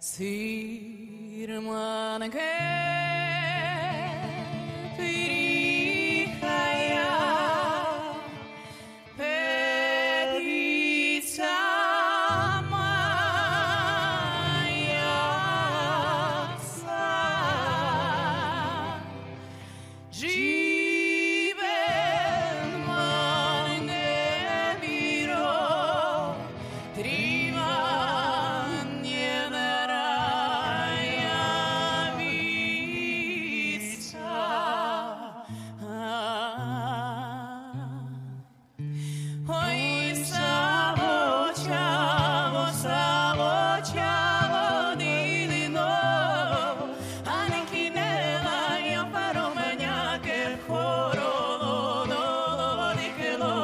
Sirman que pirihaya pedisa maya sa jiben mane biro triman yenaraya visa oi savo chavo dilino anikinela yo paro menya que foro no di que lo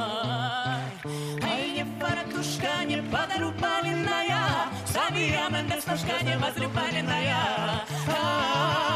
ai не фаратушка не подарупаленная Савия Мендес ножка не возлюбленная